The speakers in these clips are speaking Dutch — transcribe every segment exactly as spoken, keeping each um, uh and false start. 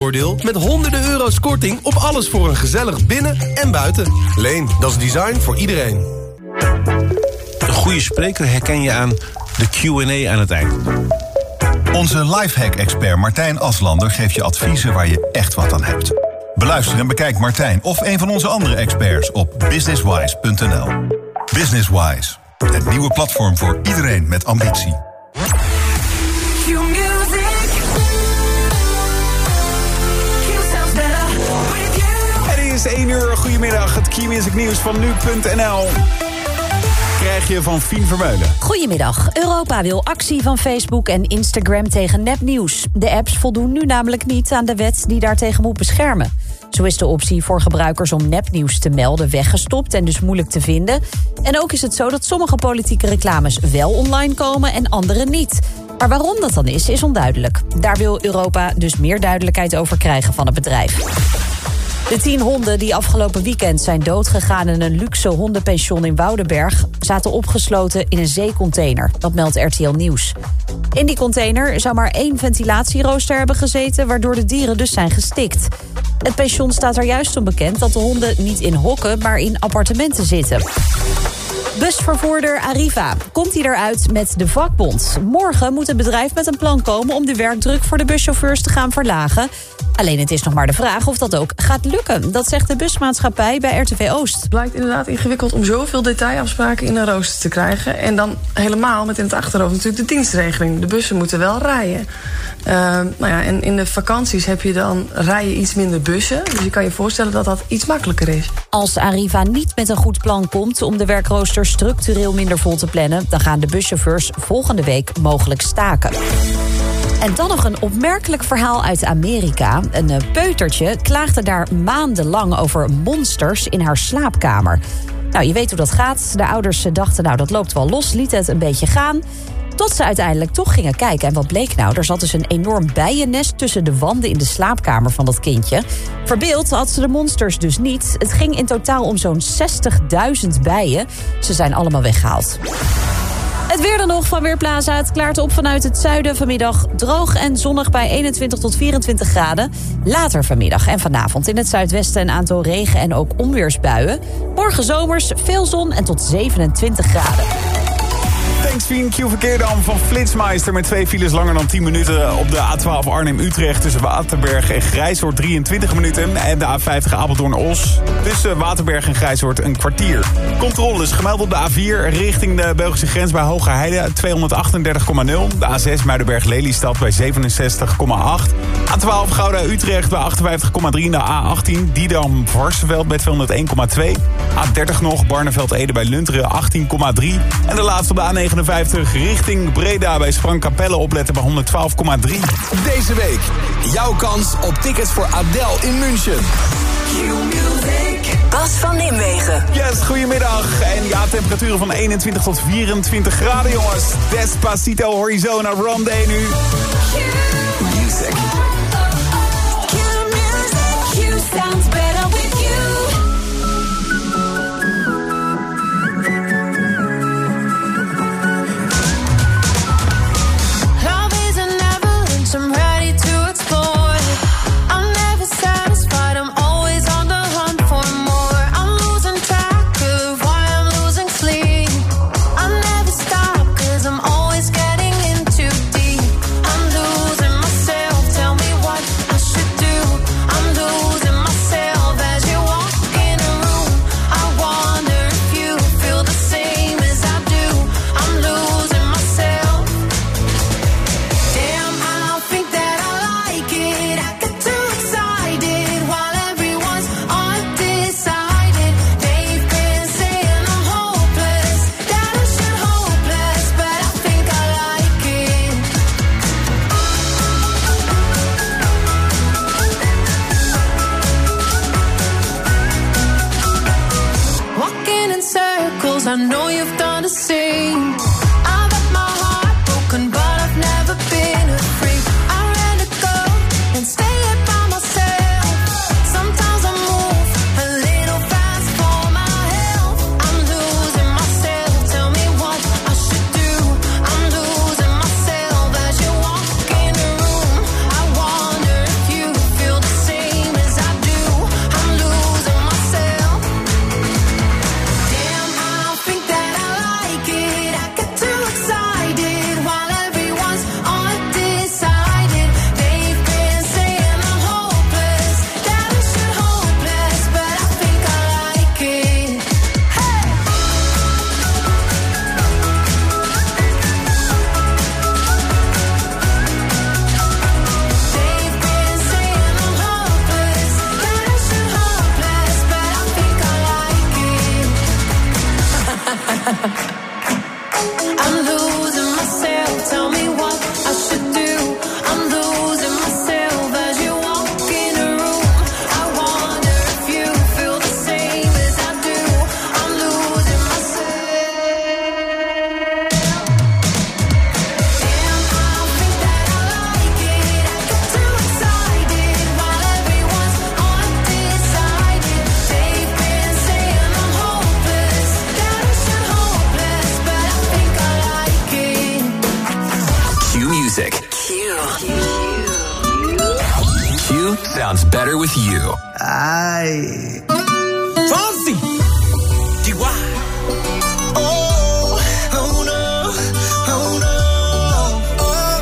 Leen-voordeel met honderden euro's korting op alles voor een gezellig binnen- en buiten. Leen, dat is design voor iedereen. Een goede spreker herken je aan de Q en A aan het eind. Onze lifehack-expert Martijn Aslander geeft je adviezen waar je echt wat aan hebt. Beluister en bekijk Martijn of een van onze andere experts op businesswise punt n l. Businesswise, het nieuwe platform voor iedereen met ambitie. Het is één uur, goedemiddag, het Q-Music nieuws van nu punt n l. Krijg je van Fien Vermeulen. Goedemiddag. Europa wil actie van Facebook en Instagram tegen nepnieuws. De apps voldoen nu namelijk niet aan de wet die daartegen moet beschermen. Zo is de optie voor gebruikers om nepnieuws te melden weggestopt en dus moeilijk te vinden. En ook is het zo dat sommige politieke reclames wel online komen en andere niet. Maar waarom dat dan is, is onduidelijk. Daar wil Europa dus meer duidelijkheid over krijgen van het bedrijf. De tien honden die afgelopen weekend zijn doodgegaan in een luxe hondenpension in Woudenberg zaten opgesloten in een zeecontainer. Dat meldt R T L Nieuws. In die container zou maar één ventilatierooster hebben gezeten, waardoor de dieren dus zijn gestikt. Het pension staat er juist om bekend dat de honden niet in hokken, maar in appartementen zitten. Busvervoerder Arriva. Komt hij eruit met de vakbond? Morgen moet het bedrijf met een plan komen om de werkdruk voor de buschauffeurs te gaan verlagen. Alleen het is nog maar de vraag of dat ook gaat lukken. Dat zegt de busmaatschappij bij R T V Oost. Het blijkt inderdaad ingewikkeld om zoveel detailafspraken in een rooster te krijgen. En dan helemaal met in het achterhoofd natuurlijk de dienstregeling. De bussen moeten wel rijden. Uh, nou ja, en in de vakanties heb je dan rijden iets minder bussen. Dus je kan je voorstellen dat dat iets makkelijker is. Als Arriva niet met een goed plan komt om de werkrooster structureel minder vol te plannen, dan gaan de buschauffeurs volgende week mogelijk staken. En dan nog een opmerkelijk verhaal uit Amerika. Een peutertje klaagde daar maandenlang over monsters in haar slaapkamer. Nou, je weet hoe dat gaat. De ouders dachten, nou, dat loopt wel los, lieten het een beetje gaan. Tot ze uiteindelijk toch gingen kijken. En wat bleek nou? Er zat dus een enorm bijennest tussen de wanden in de slaapkamer van dat kindje. Verbeeld had ze de monsters dus niet. Het ging in totaal om zo'n zestigduizend bijen. Ze zijn allemaal weggehaald. Het weer dan nog van Weerplaza. Het klaart op vanuit het zuiden. Vanmiddag droog en zonnig bij eenentwintig tot vierentwintig graden. Later vanmiddag en vanavond in het zuidwesten een aantal regen- en ook onweersbuien. Morgen zomers, veel zon en tot zevenentwintig graden. Thanks Fien, Q-verkeer dan van Flitsmeister met twee files langer dan tien minuten op de A twaalf Arnhem-Utrecht tussen Waterberg en Grijshoort drieëntwintig minuten en de A vijftig Apeldoorn-Os tussen Waterberg en Grijshoort een kwartier. Controles gemeld op de A vier richting de Belgische grens bij Hoogerheide tweehonderdachtendertig komma nul, de A zes Muidenberg-Lelystad bij zevenenzestig komma acht, A twaalf Gouda-Utrecht bij achtenvijftig komma drie, de A achttien Didam-Varsenveld bij tweehonderdéén komma twee, A dertig nog Barneveld-Ede bij Lunteren achttien komma drie en de laatste op de A negenenvijftig richting Breda bij Sprangkapelle opletten bij honderdtwaalf komma drie. Deze week jouw kans op tickets voor Adele in München. Bas van Nimwegen. Yes, goedemiddag. En ja, temperaturen van eenentwintig tot vierentwintig graden, jongens. Despacito, Horizona, Rondé nu. Q-Music. Q-Music. Q sounds better with you. I'm ready to explore. I'm never satisfied, I'm always on the hunt for more. I'm losing track of why I'm losing sleep. I never stop, cause I'm always getting in too deep. I'm losing myself, tell me sounds better with you. Ay. Fonsi. Chihuahua. Oh, oh no, oh no. Oh.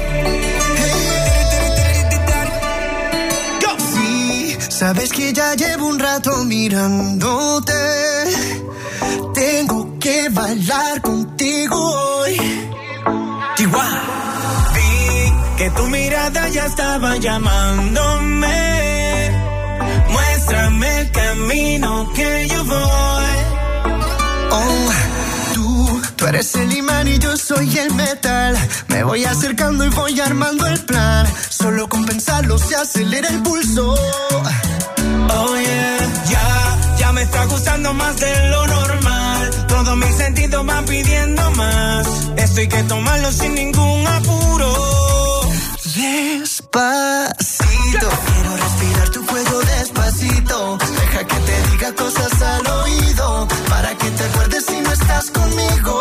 Hey. Go. Sí, sabes que ya llevo un rato mirándote. Tengo que bailar contigo hoy. Chihuahua. Vi que tu mirada ya estaba llamándome. Muéstrame el camino que yo voy. Oh, tú, tú eres el imán y yo soy el metal. Me voy acercando y voy armando el plan. Solo con pensarlo se acelera el pulso. Oh yeah, ya, ya me está gustando más de lo normal. Todos mis sentidos van pidiendo más. Esto hay que tomarlo sin ningún apuro. Despacito, quiero respirar tu cuello despacito. Deja que te diga cosas al oído, para que te acuerdes si no estás conmigo.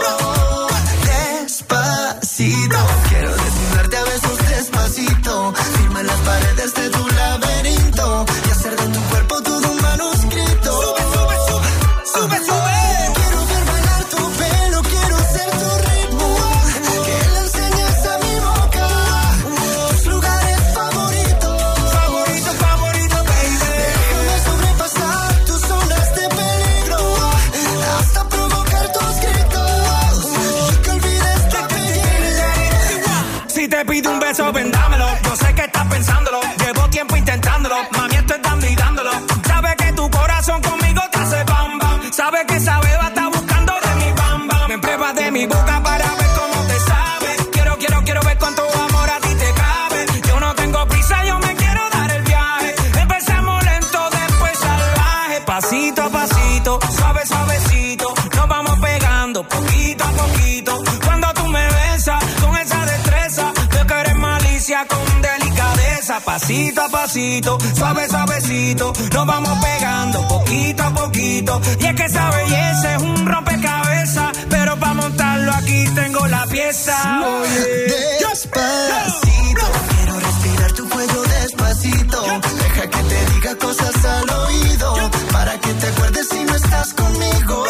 Despacito, quiero desnudarte a besos despacito. Firma las paredes de tu laberinto y hacer de tu cuerpo todo un manuscrito. Sube, sube, sube, sube, sube. Quiero ver bailar tu pelo, quiero ser tu ritmo. Que le enseñes a mi boca tus lugares favoritos. Favorito, favorito, baby. Déjame sobrepasar tus zonas de peligro hasta provocar tus gritos y que olvides tu apellido. Si te pido un beso, vendámelo. Yo sé que estás pensándolo. Llevo tiempo intentándolo. Mami, esto es dando y dándolo. Sabes que tu corazón conmigo te hace bam bam. Sabes que esa beba está buscando de mi bam bam. Me pruebas de mi boca para ver cómo te sabe. Quiero, quiero, quiero ver cuánto amor a ti te cabe. Yo no tengo prisa, yo me quiero dar el viaje. Empecemos lento, después salvaje. Pasito a pasito, suave, suavecito. Nos vamos pegando poquito a poquito. Cuando tú me besas con esa destreza, veo que eres malicia con delicadeza. Pasito a pasito, suave, suavecito. Nos vamos pegando poquito a poquito. Y es que esa belleza es un rompecabezas, pero para montarlo aquí tengo la pieza. Oye. Despacito, quiero respirar tu cuello despacito. Deja que te diga cosas al oído, para que te acuerdes si no estás conmigo.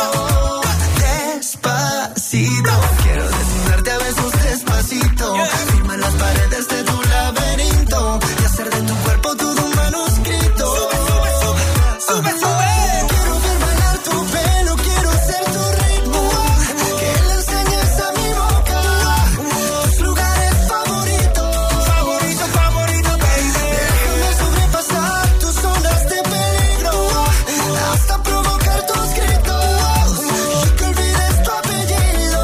Despacito, quiero desnudarte a besos despacito. Firma las paredes de tu laberinto y hacer de tu cuerpo todo un manuscrito. Sube, sube, sube, sube, sube. Quiero ver bailar tu pelo, quiero ser tu ritmo. Que le enseñes a mi boca tus lugares favoritos. Favorito, favorito, baby. Déjame sobrepasar tus zonas de peligro hasta provocar tus gritos y que olvides tu apellido.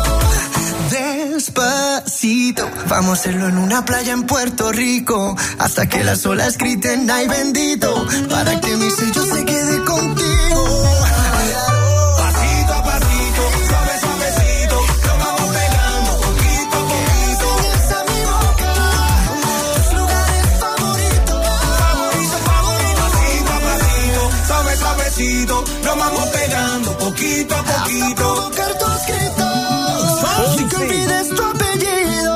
Despacito, vamos a hacerlo en una playa en Puerto Rico hasta que las olas griten ay bendito, para que mi sello se quede contigo. Pasito a pasito, suave, suavecito. Nos vamos pegando poquito a poquito. Enseñes a mi boca tus lugares favoritos. Favorito, favorito. Pasito a pasito, suave, suavecito. Nos vamos pegando poquito a Hasta poquito. provocar tus gritos y que olvides tu apellido.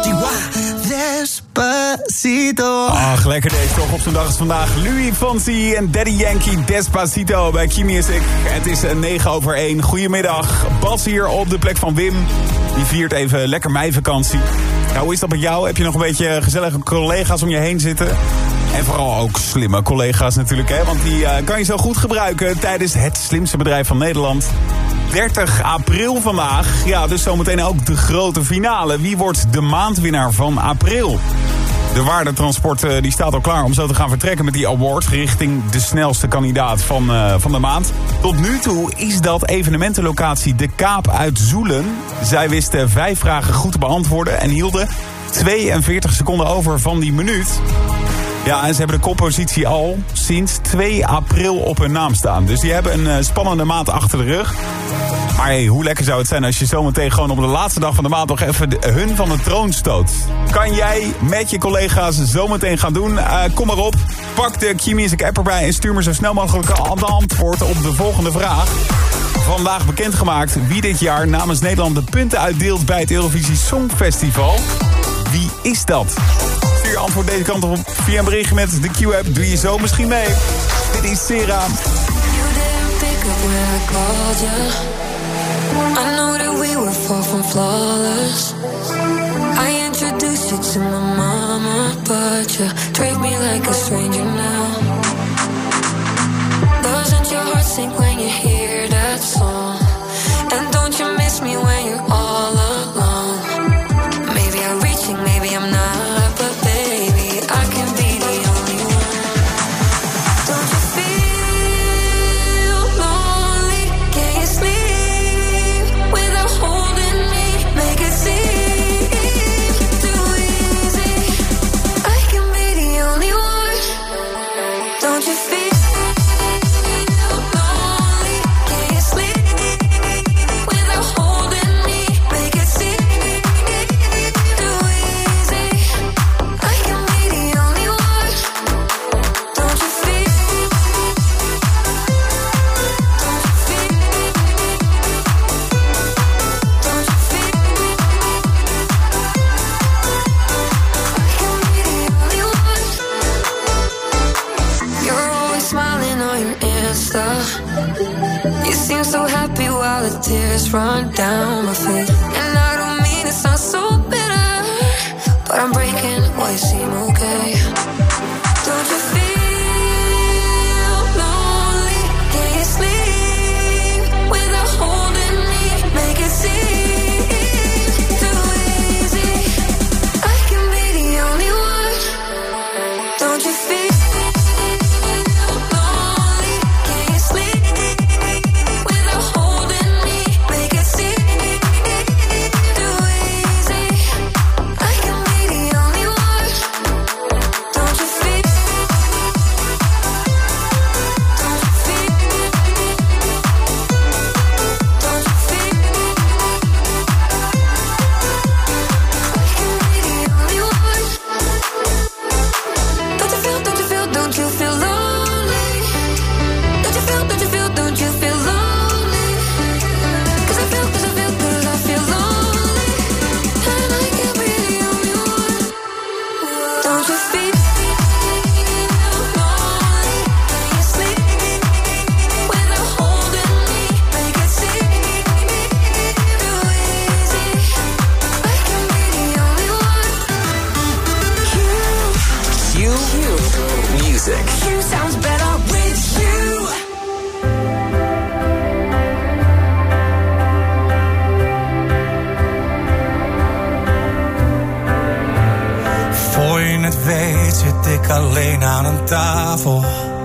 Despacito. Ach, lekker deze toch op zo'n dag als vandaag. Louis Fonsi en Daddy Yankee Despacito bij Key Music. Het is negen over één. Goedemiddag. Bas hier op de plek van Wim. Die viert even lekker meivakantie. Nou, hoe is dat met jou? Heb je nog een beetje gezellige collega's om je heen zitten? En vooral ook slimme collega's natuurlijk, hè? Want die uh, kan je zo goed gebruiken tijdens het slimste bedrijf van Nederland. dertig april vandaag. Ja, dus zometeen ook de grote finale. Wie wordt de maandwinnaar van april? De Waardetransport uh, die staat al klaar om zo te gaan vertrekken met die award richting de snelste kandidaat van, uh, van de maand. Tot nu toe is dat evenementenlocatie De Kaap uit Zoelen. Zij wisten vijf vragen goed te beantwoorden en hielden tweeënveertig seconden over van die minuut. Ja, en ze hebben de koppositie al sinds twee april op hun naam staan. Dus die hebben een uh, spannende maand achter de rug. Maar hey, hoe lekker zou het zijn als je zometeen gewoon op de laatste dag van de maand nog even de, hun van de troon stoot. Kan jij met je collega's zometeen gaan doen? Uh, kom maar op, pak de Key Music app erbij en stuur me zo snel mogelijk een antwoord op de volgende vraag. Vandaag bekendgemaakt wie dit jaar namens Nederland de punten uitdeelt bij het Eurovisie Songfestival. Wie is dat? Stuur je antwoord deze kant op via een berichtje met de Q-app. Doe je zo misschien mee. Dit is Sera. You didn't pick up when I called you. I know that we were far from flawless. I introduced you to my mama, but you treat me like a stranger now. Doesn't your heart sink when you hear that song? And don't you miss me when you're all alone? Maybe I'm reaching, maybe I'm not, but baby, I can be the only one. Don't you feel lonely? Can you sleep without holding me? Make it seem too easy. I can be the only one. Don't you feel the tears run down my face. And I don't mean it sounds so bitter, but I'm breaking while you seem okay. Don't you feel lonely? Can you sleep without holding me? Make it seem too easy. I can be the only one. Don't you feel alleen aan een tafel.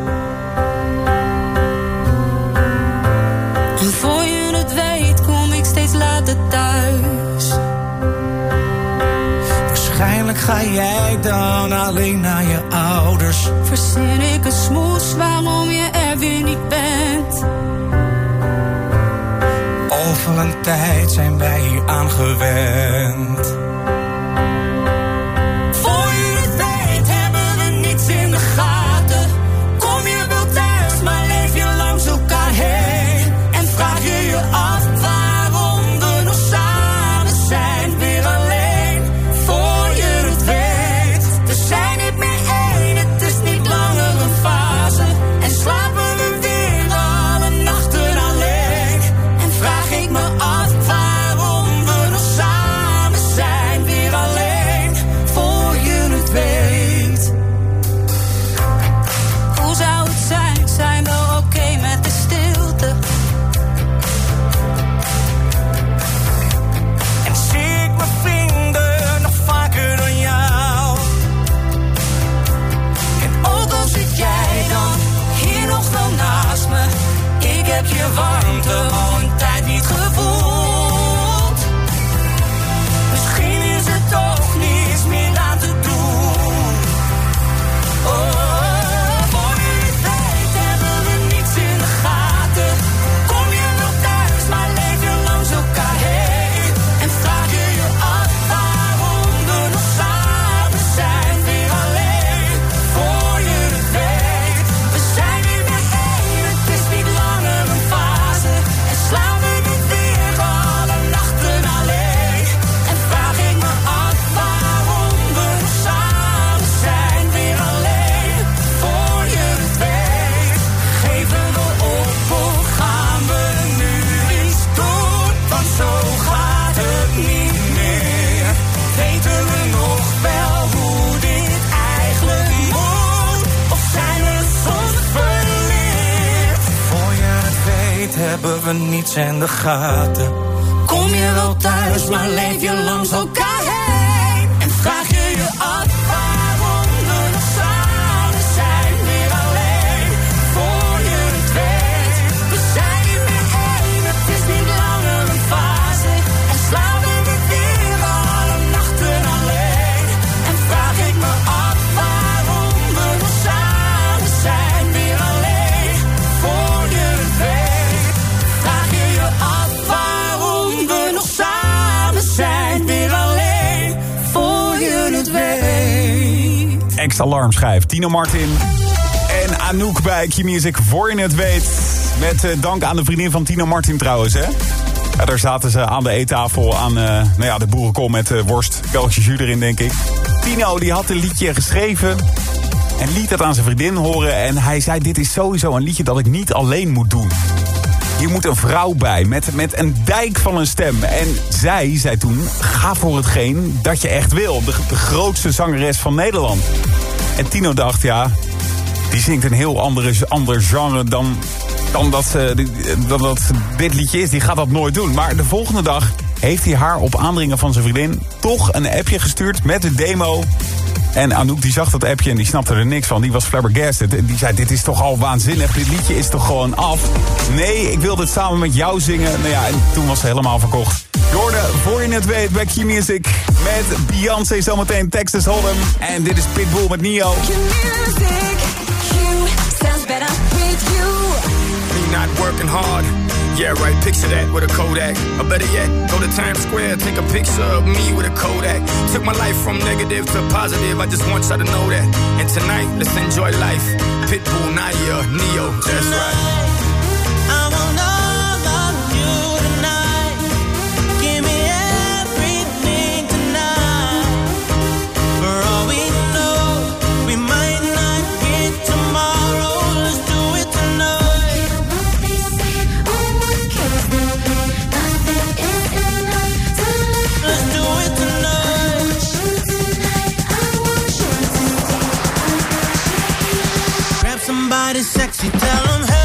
En voor je het weet kom ik steeds later thuis. Waarschijnlijk ga jij dan alleen naar je ouders. Verzin ik een smoes waarom je er weer niet bent. Over een tijd zijn wij hier aangewend. Warmte al een tijd niet gevoeld. Misschien is er toch niets meer aan te doen. Oh, voor je het weet hebben we niets in de gaten. Kom je wel thuis, maar leef je langs elkaar heen. En vraag je je af waarom we nog samen zijn, weer alleen. Voor je het weet, we zijn niet meer één, het is niet langer een fase. En hebben we niets in de gaten. Kom je wel thuis, maar leef je langs elkaar heen. En vraag je je af waarom we nog samen zijn. Weer alleen, voor je het weet. We zijn niet meer één, het is niet langer een fase. En slapen we weer alle nachten alleen. En vraag ik me af waarom we nog samen zijn. Weer alleen, voor je het weet. Vraag je je af waarom we nog samen zijn. Weer alleen, voor je het weet. Ex-alarmschijf, Tino Martin en Anouk bij Q-Music, voor je het weet. Met uh, dank aan de vriendin van Tino Martin trouwens, hè. Ja, daar zaten ze aan de eettafel aan uh, nou ja, de boerenkool met uh, worst. Belgische jus erin, denk ik. Tino die had een liedje geschreven en liet het aan zijn vriendin horen. En hij zei, dit is sowieso een liedje dat ik niet alleen moet doen. Hier moet een vrouw bij, met, met een dijk van een stem. En zij zei toen, ga voor hetgeen dat je echt wil. De, de grootste zangeres van Nederland. En Tino dacht, ja, die zingt een heel andere, ander genre dan, dan, dat, uh, dan dat dit liedje is. Die gaat dat nooit doen. Maar de volgende dag heeft hij haar op aandringen van zijn vriendin toch een appje gestuurd met de demo. En Anouk die zag dat appje en die snapte er niks van. Die was flabbergasted. Die zei, dit is toch al waanzinnig. Dit liedje is toch gewoon af. Nee, ik wilde het samen met jou zingen. Nou ja, en toen was ze helemaal verkocht. Jorden, voor je het weet, bij Q-Music. Met Beyoncé zometeen, Texas Hold'em. En dit is Pitbull met Neo. Q-Music, Q sounds better with you. Me not working hard. Yeah, right, picture that with a Kodak. Or better yet, go to Times Square, take a picture of me with a Kodak. Took my life from negative to positive, I just want y'all to know that. And tonight, let's enjoy life. Pitbull, Nadia, Neo, that's right. I want all of you tonight. Give me everything tonight. For all we know, we might not get tomorrow. Let's do it tonight. Let's do it tonight. Grab somebody sexy, tell them hey.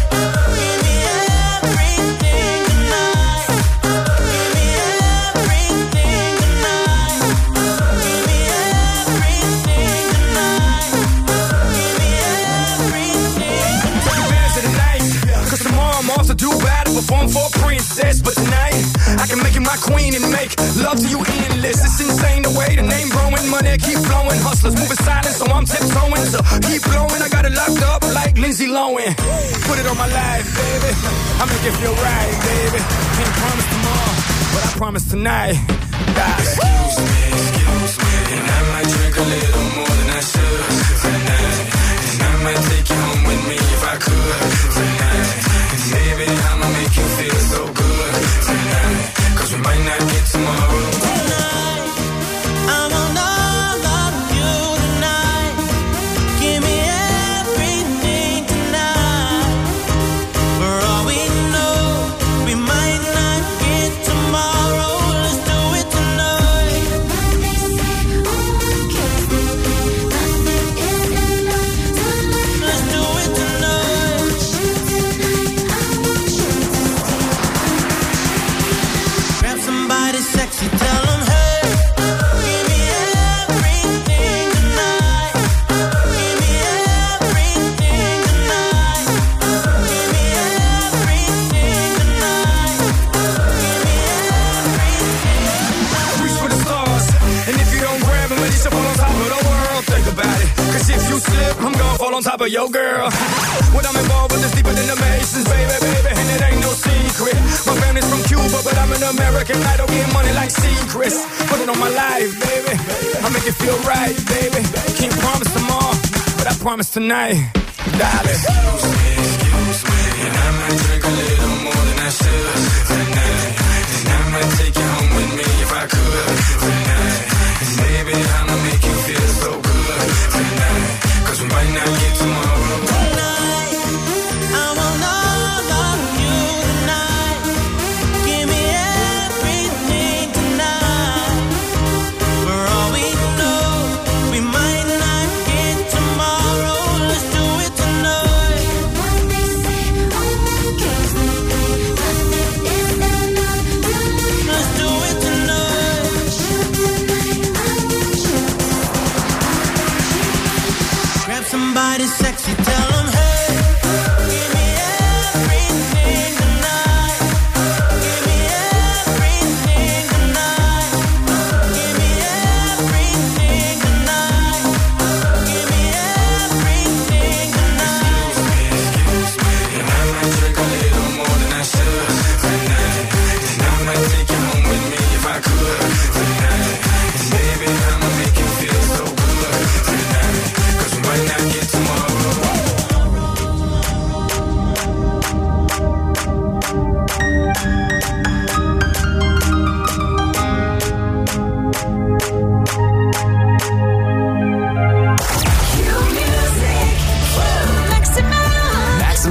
Perform for a princess, but tonight I can make you my queen and make love to you endless. It's insane the way the name growing, money keep flowing. Hustlers moving silent, so I'm tiptoeing. So keep blowing, I got it locked up like Lindsay Lohan. Put it on my life, baby. I make it feel right, baby. Can't promise tomorrow, but I promise tonight. God. Excuse me, excuse me, and I might drink a little more than I should tonight. And I might take you home with me if I could tonight. Baby, I'ma make you feel so good tonight. Cause we might not get tomorrow. Tonight, I want all of you tonight. Give me everything tonight. For all we know, we might not get tomorrow. Let's do it tonight. Let's do it tonight. Grab somebody sexy, tell them hey. Give me everything tonight. Give me everything tonight. Give me everything tonight. Give me everything. Reach for the stars, and if you don't grab them, at least you'll fall on top of the world. Think about it, cause if you slip, I'm gonna fall on top of your girl. What I'm involved with is deeper than the Masons, baby, baby, and it ain't no secret. My family's from Cuba, but I'm an American idol, getting money like secrets. Put it on my life, baby, I make it feel right, baby. Can't promise tomorrow, but I promise tonight, darling. Excuse me, excuse me, and I might drink a little more than I should tonight. And I might take you home with me if I could tonight. And baby, I'ma make you feel so good tonight. Cause we might not get tomorrow. Tonight, I want all of you tonight. Give me everything tonight. For all we know, we might not get tomorrow. Let's do it tonight.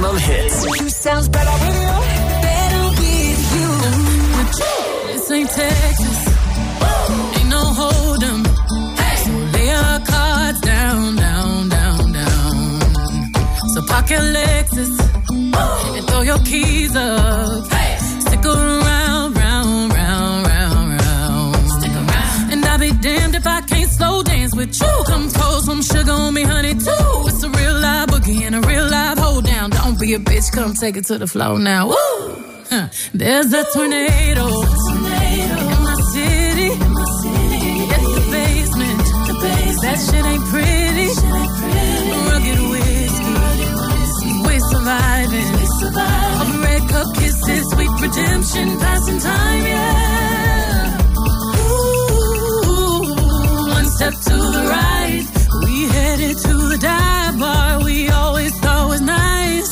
maximum hits. You sounds better with you. Better with you. This ain't Texas. Ain't no hold 'em. So lay your cards down, down, down, down. So park your Lexus and throw your keys up. Stick around, round, round, round, round. Stick around. And I'll be damned if I can't slow dance with you. Come pour some sugar on me, honey, too. It's a real live boogie and a real live hold down. Don't be a bitch, come take it to the floor now. Woo! Huh. There's a tornado, tornado in my city. In my city. It's the basement. The basement. That shit ain't pretty. Shit ain't pretty. Rugged whiskey. We're surviving. We're surviving. Of red cup kisses, sweet redemption, passing time, yeah. Ooh, one step to the right. We headed to the dive bar we always thought was nice.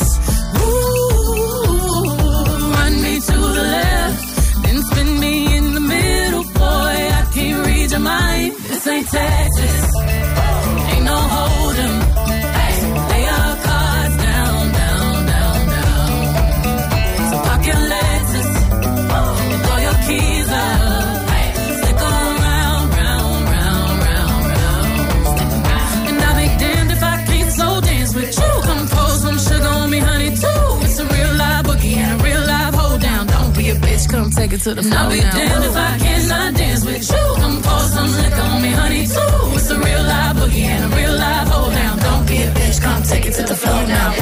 To the left, then spin me in the middle, boy. I can't read your mind. This ain't Texas, ain't no hold 'em. Hey, lay your cards down, down, down, down. So park your Lexus and throw your keys up. Hey, stick around, round, round, round, round. Stick around. And I'll be damned if I can't slow dance with you. Come pour some sugar on me, honey, too. It's a real live boogie and a real live hold down. Don't be a bitch, come take it to the floor. I'll be damned if I cannot dance with you. Come pour some liquor on me, honey, too. It's a real live boogie and a real live hold down. Don't be a bitch, come take it to the floor now.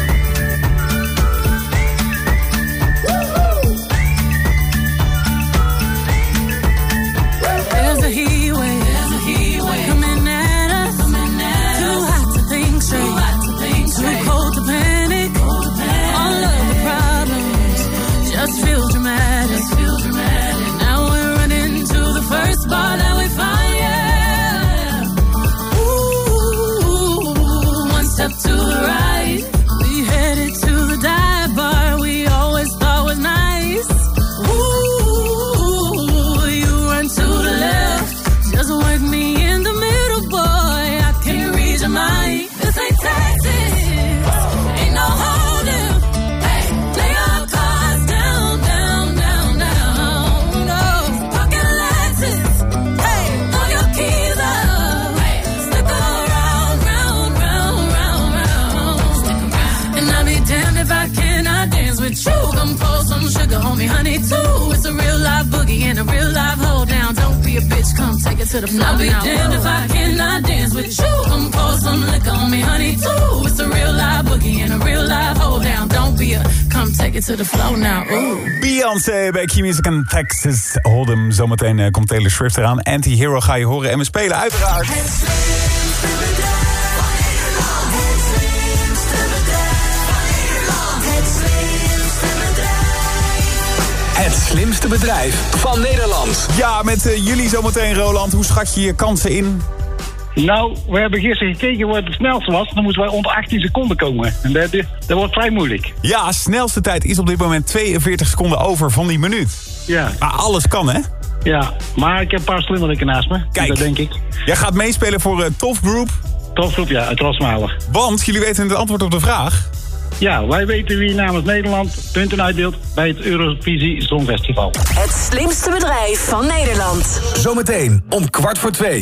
There's a heat wave, there's a heat wave coming at us. Coming at Too us. hot to think straight, Too hot to think straight. Too cold to panic. Cold to panic. All of the problems just feel dramatic. Just feel dramatic. Now we're running to the first bar that we find, yeah. Ooh, one step to the right. We headed to the dive bar we always thought was nice. Ooh, you run to the left. Just work me in the middle, boy. I can't read your mind. This ain't Texas. Ain't no holding. Hey, lay your cards down, down, down, down. No, pocket Lexus. Hey, throw your keys up. Hey, stick around, round, round, round, round. Stick around. And I'll be damned if I cannot dance with you. Come pour some sugar on me, honey, too. It's a real live boogie and a real live hold down. Don't be a bitch, come take it to the floor. I'll be damned if I cannot dance with you. Come pour some liquor on me, honey, too. It's a real live boogie and a real live hold down. Don't be a, come take it to the floor now. Ooh. Beyoncé bij Q-Music en Texas Hold'em. Zometeen uh, komt Taylor Swift eraan. Anti-Hero ga je horen. En we spelen uiteraard. Het slimste bedrijf van Nederland. Ja, met uh, jullie zometeen, Roland. Hoe schat je je kansen in? Nou, we hebben gisteren gekeken wat het snelste was. Dan moeten wij onder achttien seconden komen. En dat, dat wordt vrij moeilijk. Ja, snelste tijd is op dit moment tweeënveertig seconden over van die minuut. Ja. Maar alles kan, hè? Ja, maar ik heb een paar slimmeriken naast me. Kijk, dat denk ik. Jij gaat meespelen voor uh, Top Group. Top Group, ja, uit Rosmalen. Want jullie weten het antwoord op de vraag. Ja, wij weten wie namens Nederland punten uitdeelt bij het Eurovisie Songfestival. Het slimste bedrijf van Nederland. Zometeen om kwart voor twee.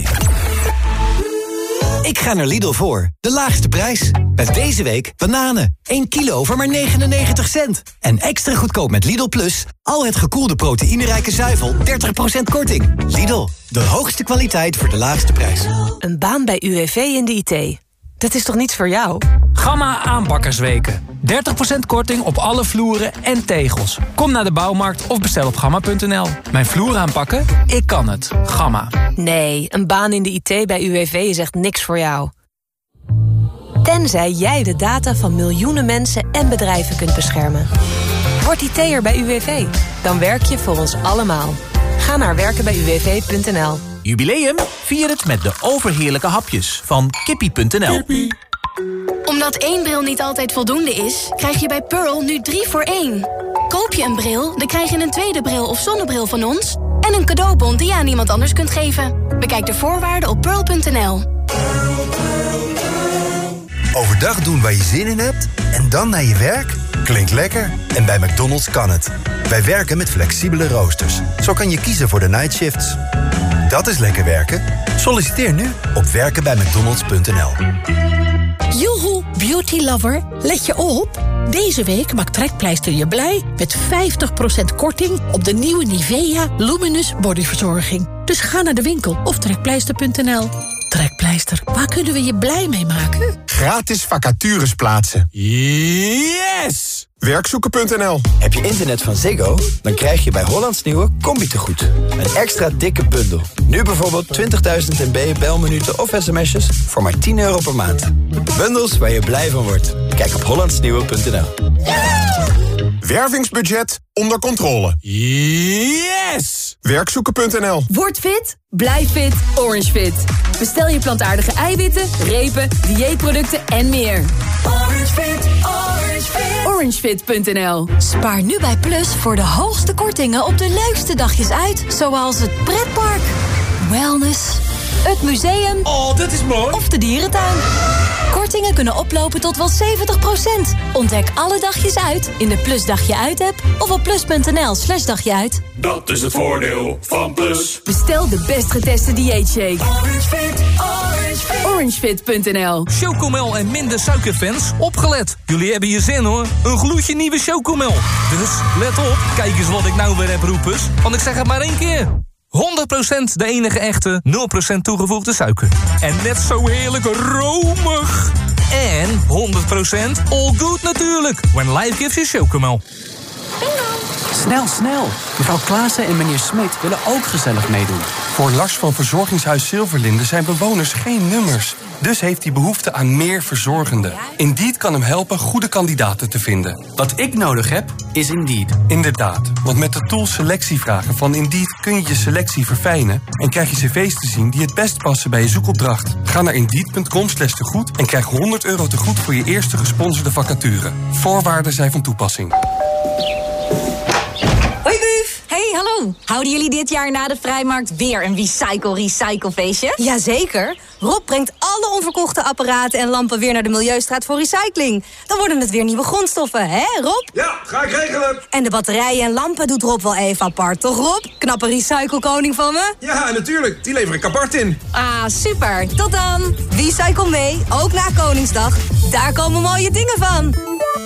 Ik ga naar Lidl voor de laagste prijs. Met deze week bananen. één kilo voor maar negenennegentig cent. En extra goedkoop met Lidl Plus. Al het gekoelde proteïnerijke zuivel. dertig procent korting. Lidl, de hoogste kwaliteit voor de laagste prijs. Een baan bij U W V in de I T. Dat is toch niets voor jou? Gamma aanbakkersweken. dertig procent korting op alle vloeren en tegels. Kom naar de bouwmarkt of bestel op gamma punt n l. Mijn vloer aanpakken? Ik kan het. Gamma. Nee, een baan in de I T bij U W V is echt niks voor jou. Tenzij jij de data van miljoenen mensen en bedrijven kunt beschermen. Word I T'er bij U W V. Dan werk je voor ons allemaal. Ga naar werken bij u w v punt n l. Jubileum? Vier het met de overheerlijke hapjes van kippie punt n l. Omdat één bril niet altijd voldoende is, krijg je bij Pearl nu drie voor één. Koop je een bril, dan krijg je een tweede bril of zonnebril van ons en een cadeaubon die je aan iemand anders kunt geven. Bekijk de voorwaarden op pearl punt n l. Overdag doen waar je zin in hebt en dan naar je werk? Klinkt lekker. En bij McDonald's kan het. Wij werken met flexibele roosters. Zo kan je kiezen voor de night shifts. Dat is lekker werken. Solliciteer nu op werken bij mcdonalds punt n l. Joehoe, beauty lover, let je op. Deze week maakt Trekpleister je blij met vijftig procent korting op de nieuwe Nivea Luminous bodyverzorging. Dus ga naar de winkel of trekpleister punt n l. Trekpleister, waar kunnen we je blij mee maken? Gratis vacatures plaatsen. Yes! werkzoeken punt n l. Heb je internet van Ziggo? Dan krijg je bij Hollands Nieuwe Combi-tegoed. Een extra dikke bundel. Nu bijvoorbeeld twintigduizend MB belminuten of sms'jes voor maar tien euro per maand. Bundels waar je blij van wordt. Kijk op hollands nieuwe punt n l. Wervingsbudget onder controle. Yes! werkzoeken punt n l. Word fit, blijf fit, Orange Fit. Bestel je plantaardige eiwitten, repen, dieetproducten en meer. Orange Fit, Orange Fit. orangefit punt n l. Spaar nu bij Plus voor de hoogste kortingen op de leukste dagjes uit. Zoals het pretpark, wellness, het museum. Oh, dat is mooi. Of de dierentuin. Kortingen kunnen oplopen tot wel zeventig procent. Ontdek alle dagjes uit in de Plus Dagje Uit app of op plus punt n l slash dagje uit. Dat is het voordeel van Plus. Bestel de best geteste dieetshake. Orange Fit, Orange Fit. orangefit punt n l. Chocomel en minder suikerfans, opgelet. Jullie hebben je zin hoor. Een gloedje nieuwe Chocomel. Dus let op, kijk eens wat ik nou weer heb roepers. Want ik zeg het maar één keer. honderd procent de enige echte, nul procent toegevoegde suiker. En net zo heerlijk romig. En honderd procent all good natuurlijk. When life gives you Chocomel. Snel, snel. Mevrouw Klaassen en meneer Smit willen ook gezellig meedoen. Voor Lars van Verzorgingshuis Zilverlinde zijn bewoners geen nummers. Dus heeft hij behoefte aan meer verzorgenden. Indeed kan hem helpen goede kandidaten te vinden. Wat ik nodig heb, is Indeed. Inderdaad, want met de tool selectievragen van Indeed kun je je selectie verfijnen en krijg je cv's te zien die het best passen bij je zoekopdracht. Ga naar indeed punt com slash tegoed en krijg honderd euro tegoed voor je eerste gesponsorde vacature. Voorwaarden zijn van toepassing. Hoi Buf! Hey, hallo! Houden jullie dit jaar na de Vrijmarkt weer een Recycle-Recycle-feestje? Jazeker. Rob brengt alle onverkochte apparaten en lampen weer naar de Milieustraat voor recycling. Dan worden het weer nieuwe grondstoffen, hè Rob? Ja, ga ik regelen. En de batterijen en lampen doet Rob wel even apart, toch Rob? Knappe recyclekoning van me? Ja, natuurlijk. Die lever ik apart in. Ah, super. Tot dan. Recycle mee, ook na Koningsdag. Daar komen mooie dingen van.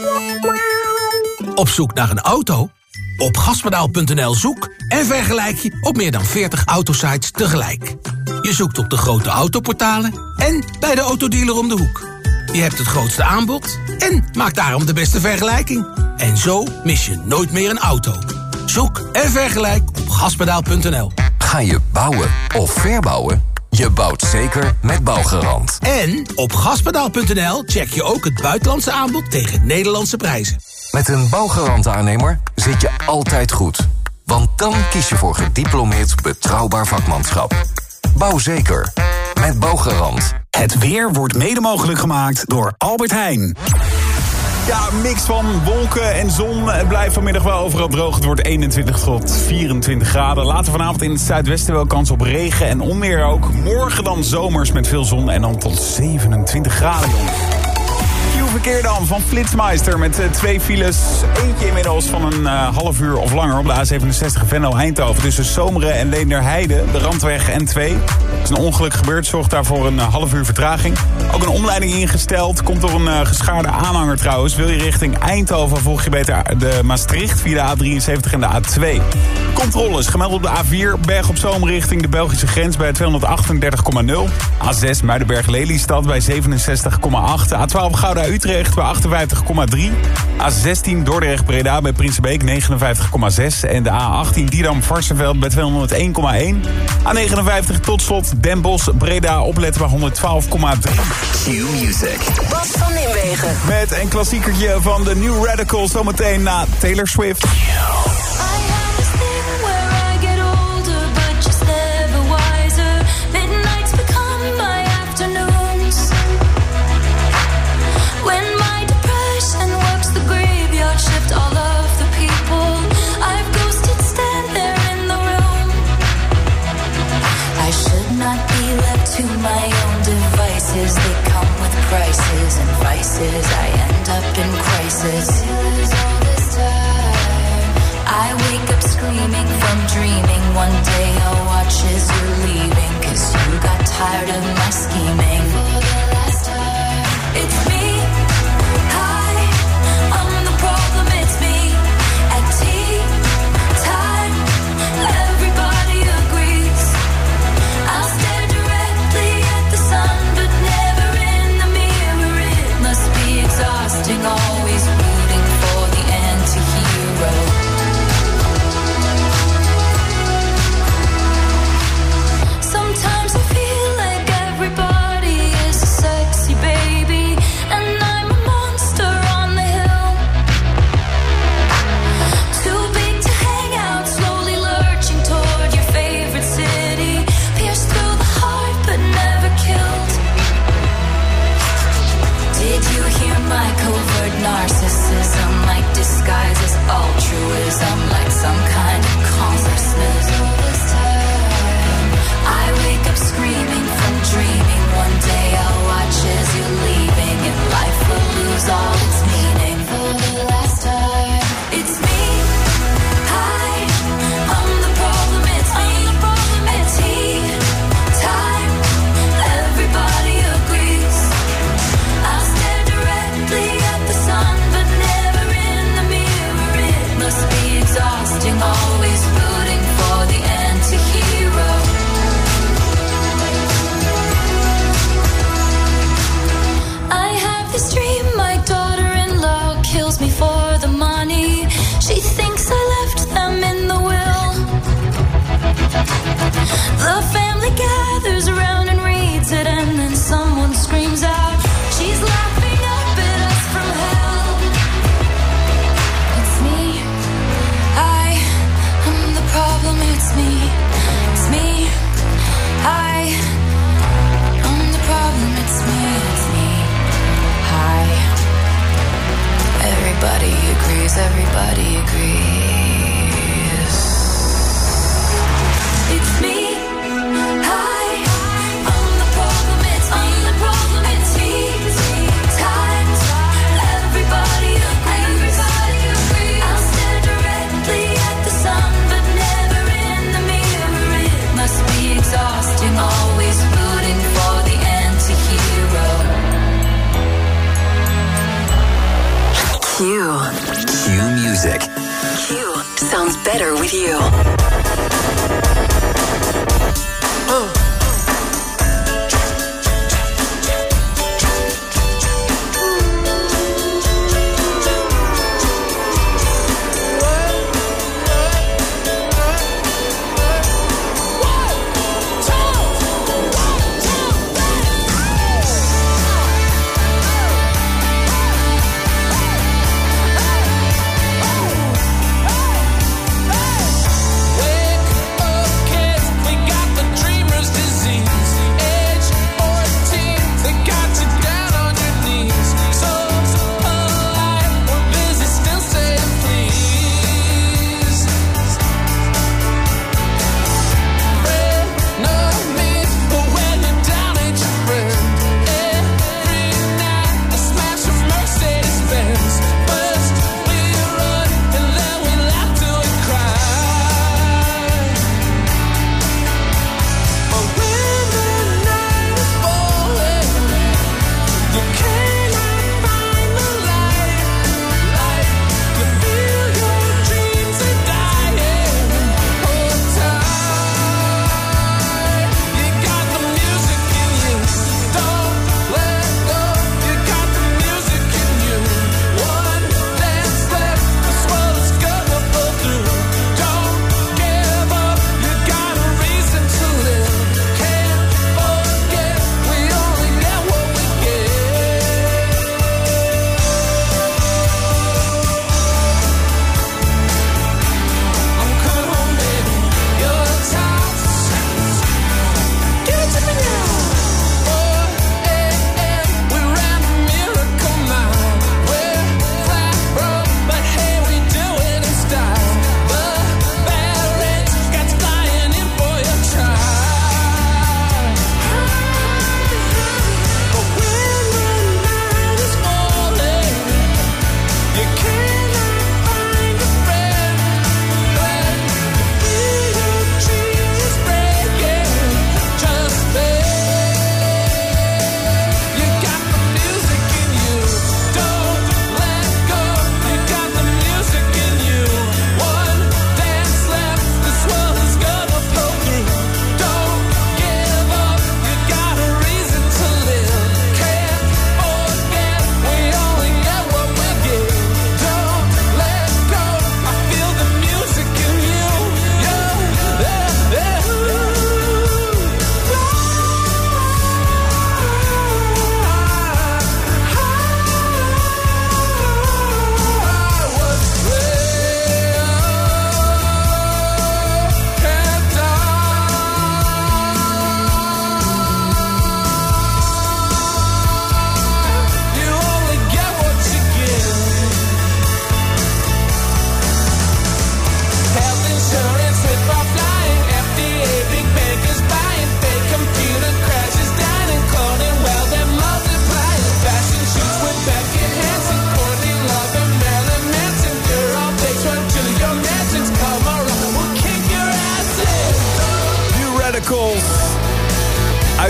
Op zoek naar een auto? Op gaspedaal punt n l zoek en vergelijk je op meer dan veertig autosites tegelijk. Je zoekt op de grote autoportalen en bij de autodealer om de hoek. Je hebt het grootste aanbod en maakt daarom de beste vergelijking. En zo mis je nooit meer een auto. Zoek en vergelijk op gaspedaal punt n l. Ga je bouwen of verbouwen? Je bouwt zeker met Bouwgarant. En op gaspedaal punt n l check je ook het buitenlandse aanbod tegen Nederlandse prijzen. Met een Bouwgarant-aannemer zit je altijd goed. Want dan kies je voor gediplomeerd betrouwbaar vakmanschap. Bouw zeker. Met Bouwgarant. Het weer wordt mede mogelijk gemaakt door Albert Heijn. Ja, een mix van wolken en zon. Het blijft vanmiddag wel overal droog. Het wordt eenentwintig tot vierentwintig graden. Later vanavond in het zuidwesten wel kans op regen en onweer ook. Morgen dan zomers met veel zon en dan tot zevenentwintig graden, jongens. Verkeer dan van Flitsmeister met uh, twee files. Eentje inmiddels van een uh, half uur of langer op de A zevenenzestig Venlo-Eindhoven. Tussen Zomeren en Leenderheide, de Randweg N twee. Er is een ongeluk gebeurd, zorgt daarvoor een uh, half uur vertraging. Ook een omleiding ingesteld, komt door een uh, geschaarde aanhanger trouwens. Wil je richting Eindhoven, volg je beter de Maastricht via de A drieënzeventig en de A twee. Controles gemeld op de A vier, Berg op Zoom richting de Belgische grens bij tweehonderdachtendertig komma nul. A zes, Muidenberg-Lelystad bij zevenenzestig komma acht. A twaalf, Gouda Utrecht bij achtenvijftig komma drie. A zestien Dordrecht-Breda bij Prinsenbeek negenenvijftig komma zes. En de A achttien Didam-Varsenveld bij tweehonderdéén komma één. A negenenvijftig tot slot Den Bosch-Breda opletten bij honderdtwaalf komma drie. Q-Music. Bas van Nimwegen. Met een klassiekertje van de New Radicals zometeen na Taylor Swift. To my own devices, they come with prices and faces. I wake up screaming from dreaming. One day I'll watch as you're leaving, 'cause you got tired of my scheming. For the last time, it's me. Hi, I'm the problem, it's me. At tea time, everybody agrees. I'll stare directly at the sun, but never in the mirror. It must be exhausting, always rooting for the anti-hero. Sometimes I feel like everybody is a sexy baby, and I'm a monster on the hill. Too big to hang out, slowly lurching toward your favorite city. Pierced through the heart, but never killed. Did you hear my covert narcissism? Like disguise as altruism, like some kind of consciousness. I wake up screaming from dreaming. One day I'll watch as you're leaving, and life will lose all its meaning. For the last time, it's me. Hi, I'm the problem, it's me. At tea time, everybody agrees. I'll stare directly at the sun, but never in the mirror. It must be exhausting, always rooting for the anti-hero. I have this dream, my daughter-in-law kills me for the money. She thinks I left them in the will. The family gathers around and reads it, and then someone screams out, she's laughing up at us from hell. It's me. I am the problem, it's me. It's me. I am the problem, it's me. It's me. Hi. Everybody agrees, everybody agrees. It's me. Hi. I'm the problem, it's me. I'm the problem, it's me. Time. Everybody agrees. Everybody agrees. I'll stare directly at the sun, but never in the mirror. It must be exhausting, always rooting for the anti-hero. Q. Q Music. Q sounds better with you. Wake up, kids, we got the dreamers.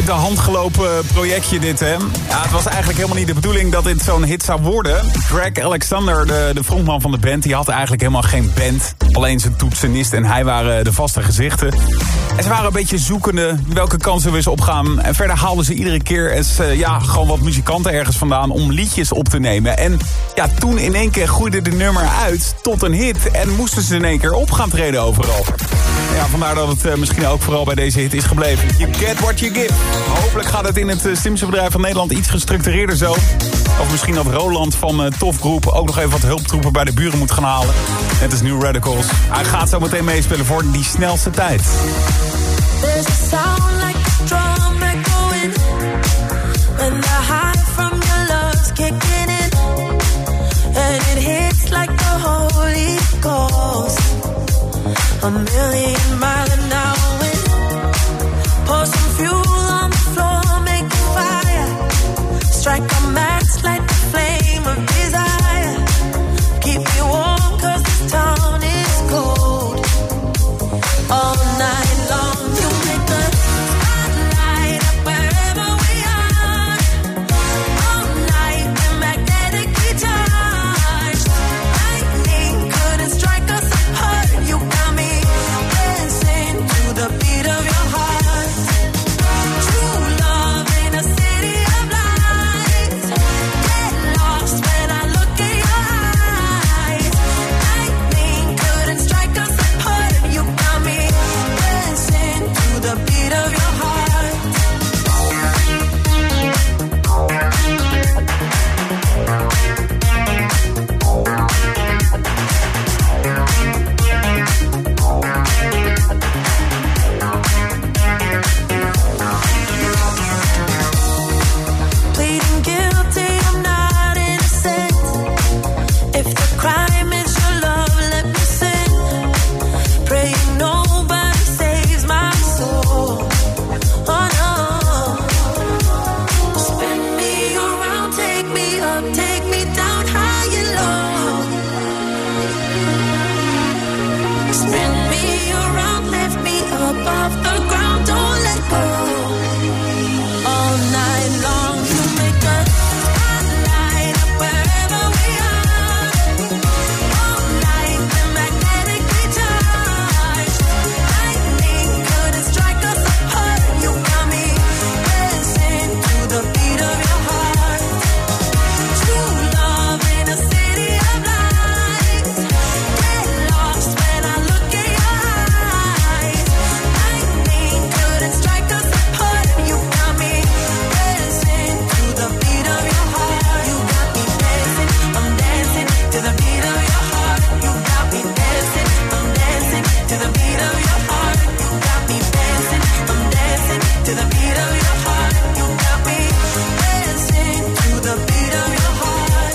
de hand gelopen projectje dit, hè. Ja, het was eigenlijk helemaal niet de bedoeling dat dit zo'n hit zou worden. Greg Alexander, de, de frontman van de band, die had eigenlijk helemaal geen band. Alleen zijn toetsenist en hij waren de vaste gezichten. En ze waren een beetje zoekende welke kansen we eens opgaan. En verder haalden ze iedere keer eens, uh, ja, gewoon wat muzikanten ergens vandaan om liedjes op te nemen. En ja, toen in één keer groeide de nummer uit tot een hit. En moesten ze in één keer op gaan treden overal. Ja, vandaar dat het uh, misschien ook vooral bij deze hit is gebleven. You get what you give. Hopelijk gaat het in het uh, slimste bedrijf van Nederland iets gestructureerder zo. Of misschien dat Roland van uh, Tof Groep ook nog even wat hulptroepen bij de buren moet gaan halen. Net als New Radicals. Hij gaat zo meteen meespelen voor die snelste tijd. There's a sound like a drum echoing when the high from your love's kicking in, and it hits like the Holy Ghost. A million mile an hour wind. Pour some fuel on the floor, make a fire. Strike a match, light the flame of desire. Keep me warm 'cause this town is cold. All night long you make the spotlight up wherever we are. All night we're magnetically charged. Lightning couldn't strike us apart. You got me dancing to the beat of your heart. True love in a city of lights. Get lost when I look in your eyes. Lightning couldn't strike us apart. You got me dancing to the beat of your heart. Pleading guilty, I'm not innocent. If the crime is your love, let me sin. Praying nobody saves my soul. Oh no. Spin me around, take me up, take me down high and low. Spin me around, lift me up off the ground, don't let go. All night long you make a spotlight up wherever we are. All night we're magnetically charged. Lightning couldn't strike us apart. You got me dancing to the beat of your heart. True love in a city of lights. Get lost when I look in your eyes. Lightning couldn't strike us apart. You got me dancing to the beat of your heart. You got me dancing, I'm dancing to the beat of your heart. You got me dancing, I'm dancing to the beat of your heart. You got me dancing, I'm dancing to the beat of your heart. You got me dancing to the beat of your heart.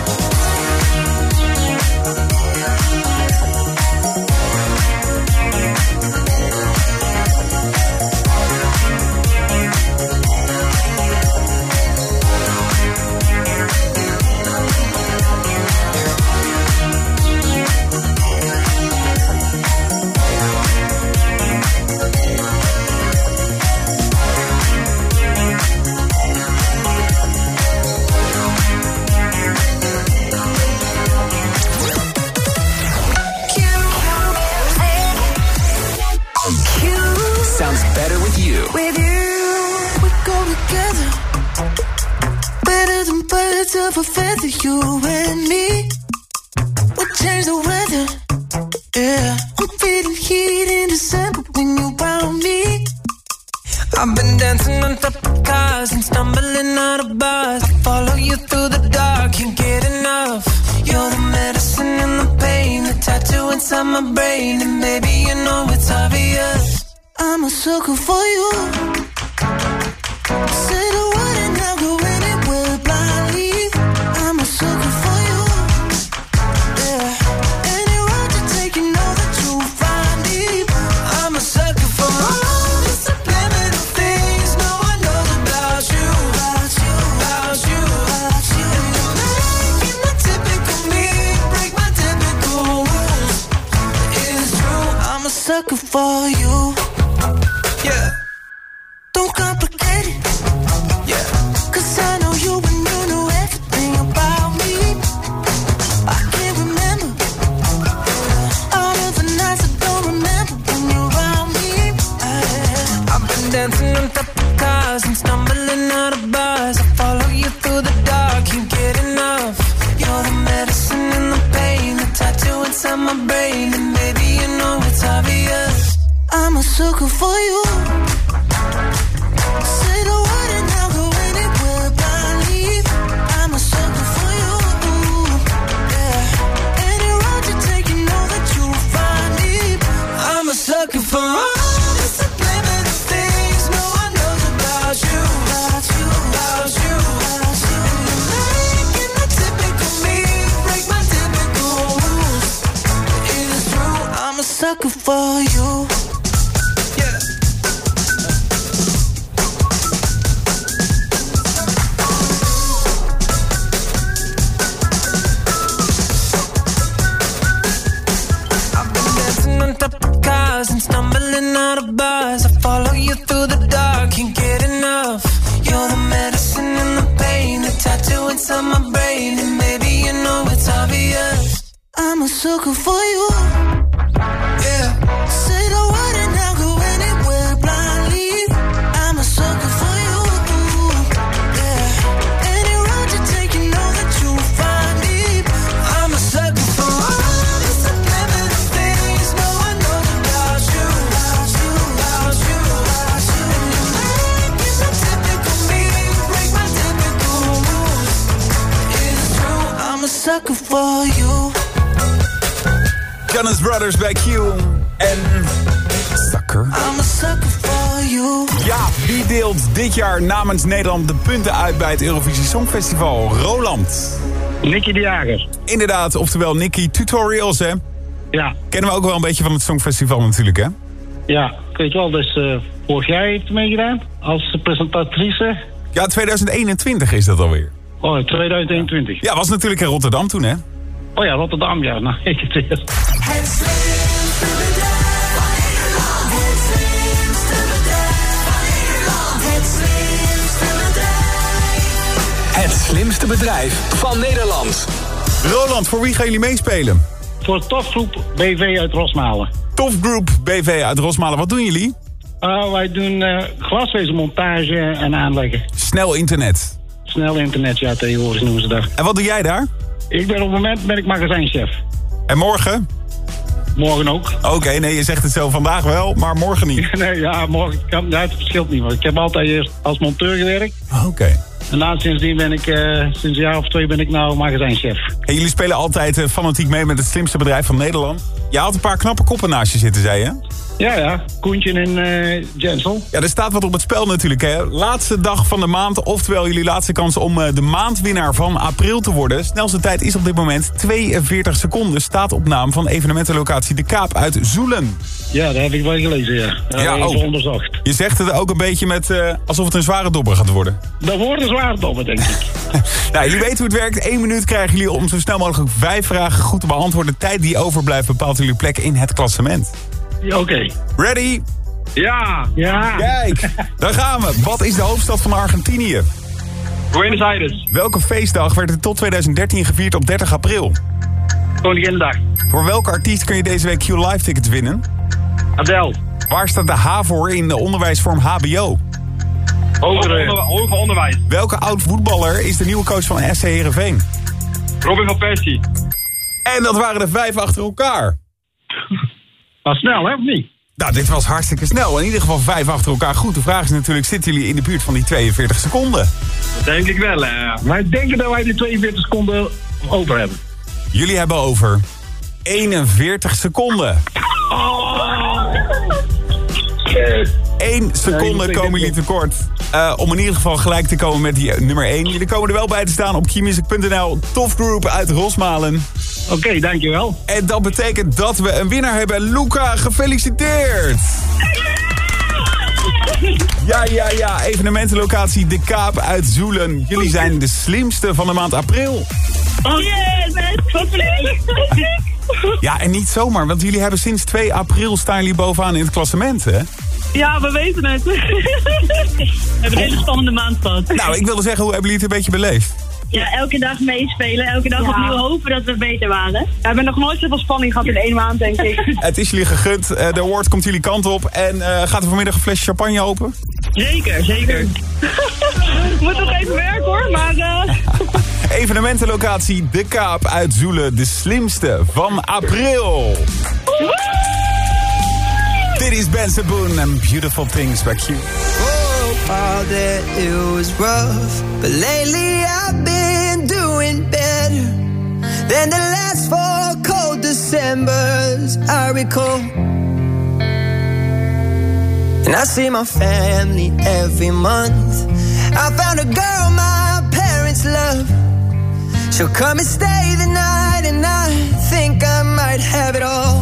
Sounds better with you. With you, we go together. Better than birds of a feather, you and me. We change the weather. Yeah, I'm feeling heat in December when you found me. I've been dancing on top of cars and stumbling out of bars. I follow you through the dark, can't get enough. You're the medicine and the pain, the tattoo inside my brain, and baby you know it's obvious. I'm a sucker for you. Say the word and I'll go anywhere blindly. I'm a sucker for you. Yeah. Any road you take, you know that you'll find me. I'm a sucker for all the subliminal things no one knows about you. About you, about you, about you. And you're making the typical me break my typical rules. It's true. I'm a sucker for you. Yeah. Don't complicate it. sucker for you. Say the word and I'll go anywhere blindly. I'm a sucker for you. Yeah. Any road you take, you know that you'll find me. I'm a sucker for all the subliminal things no one knows about you. About you, about you, about you. Making the typical me break my typical rules. It is true, I'm a sucker for you. And stumbling out of bars, I follow you through the dark, can't get enough. You're the medicine and the pain, the tattoo inside my brain, and maybe you know it's obvious. I'm a sucker for you. Yeah. Say the word and I'll go anywhere blindly. I'm a sucker for you. Yeah. Any road you take, you know that you'll find me. I'm a sucker for all the subliminal things no one knows about you. About you, about you, about you. Making the typical me break my typical rules. It's true, I'm a sucker for you. Jonas Brothers bij Q en Sucker. I'm a sucker for you. Ja, wie deelt dit jaar namens Nederland de punten uit bij het Eurovisie Songfestival? Roland. Nicky de Jager. Inderdaad, oftewel Nicky Tutorials, hè? Ja. Kennen we ook wel een beetje van het Songfestival natuurlijk, hè? Ja, ik weet wel, dus uh, vorig jaar heeft hij meegedaan als presentatrice. Ja, tweeduizend eenentwintig is dat alweer. Oh, tweeduizend eenentwintig. Ja, was natuurlijk in Rotterdam toen, hè? Oh ja, Rotterdam, ja. Nou, ik het weer. Het slimste bedrijf van Nederland. Het slimste bedrijf van Nederland. Het slimste bedrijf. Het slimste bedrijf van Nederland. Roland, voor wie gaan jullie meespelen? Voor Tofgroep B V uit Rosmalen. Tofgroep B V uit Rosmalen, wat doen jullie? Uh, wij doen uh, glasvezelmontage en aanleggen. Snel internet. Snel internet, ja, tegenwoordig noemen ze dat. En wat doe jij daar? Ik ben op het moment ben ik magazijnchef. En morgen? Morgen ook. Oké, okay, nee, je zegt het zo vandaag wel, maar morgen niet. Nee, ja, morgen kan, ja, het verschilt niet. Want ik heb altijd eerst als monteur gewerkt. Oké. Okay. En na sindsdien ben ik, uh, sinds een jaar of twee ben ik nou magazijnchef. En jullie spelen altijd uh, fanatiek mee met het slimste bedrijf van Nederland. Je had een paar knappe koppen naast je zitten, zei je? Ja, ja. Koentje en uh, Jensel. Ja, er staat wat op het spel natuurlijk, hè. Laatste dag van de maand, oftewel jullie laatste kans om uh, de maandwinnaar van april te worden. Snelste tijd is op dit moment tweeënveertig seconden. Staat op naam van evenementenlocatie De Kaap uit Zoelen. Ja, dat heb ik wel gelezen, ja. Dat ja, even oh. onderzocht. Je zegt het ook een beetje met uh, alsof het een zware dobber gaat worden. Dat wordt een zware dobber, denk ik. Nou, jullie weten hoe het werkt. Eén minuut krijgen jullie om zo snel mogelijk vijf vragen goed te beantwoorden. De tijd die overblijft bepaalt jullie plek in het klassement. Oké. Okay. Ready? Ja. Ja. Kijk, daar gaan we. Wat is de hoofdstad van Argentinië? Buenos Aires. Welke feestdag werd er tot tweeduizend dertien gevierd op dertig april? Koninginnedag. Voor welke artiest kun je deze week Q Live tickets winnen? Adele. Waar staat de H voor in de onderwijsvorm H B O? Hoger, hoger onderwijs. Welke oud voetballer is de nieuwe coach van S C Heerenveen? Robin van Persie. En dat waren er vijf achter elkaar. Was snel, hè, of niet? Nou, dit was hartstikke snel. In ieder geval vijf achter elkaar goed. De vraag is natuurlijk, zitten jullie in de buurt van die tweeënveertig seconden? Dat denk ik wel, hè. Wij denken dat wij die tweeënveertig seconden over hebben. Jullie hebben over eenenveertig seconden. Oh. Eén seconde nee, komen jullie tekort. Uh, om in ieder geval gelijk te komen met die uh, nummer één. Jullie komen er wel bij te staan op Qmusic punt n l. Tofgroep uit Rosmalen. Oké, okay, dankjewel. En dat betekent dat we een winnaar hebben. Luca, gefeliciteerd. Ja, ja, ja. Evenementenlocatie De Kaap uit Zoelen. Jullie zijn de slimste van de maand april. Oh yes, wat leuk. Ja, en niet zomaar, want jullie hebben sinds twee april staan jullie bovenaan in het klassement, hè? Ja, we weten het. We hebben een hele spannende maand gehad. Nou, ik wilde zeggen, hoe hebben jullie het een beetje beleefd? Ja, elke dag meespelen, elke dag ja. opnieuw hopen dat we beter waren. Ja, we hebben nog nooit zoveel spanning gehad in één maand, denk ik. Het is jullie gegund, uh, de award komt jullie kant op. En uh, gaat er vanmiddag een flesje champagne open? Zeker, zeker. Moet nog even werken hoor, maar... Uh... Evenementenlocatie De Kaap uit Zoelen, de slimste van april. Dit is Ben Saboon en Beautiful Things by Q. Oh, Father, it was rough, but lately I've been doing better than the last four cold Decembers I recall. And I see my family every month. I found a girl my parents love. She'll come and stay the night, and I think I might have it all.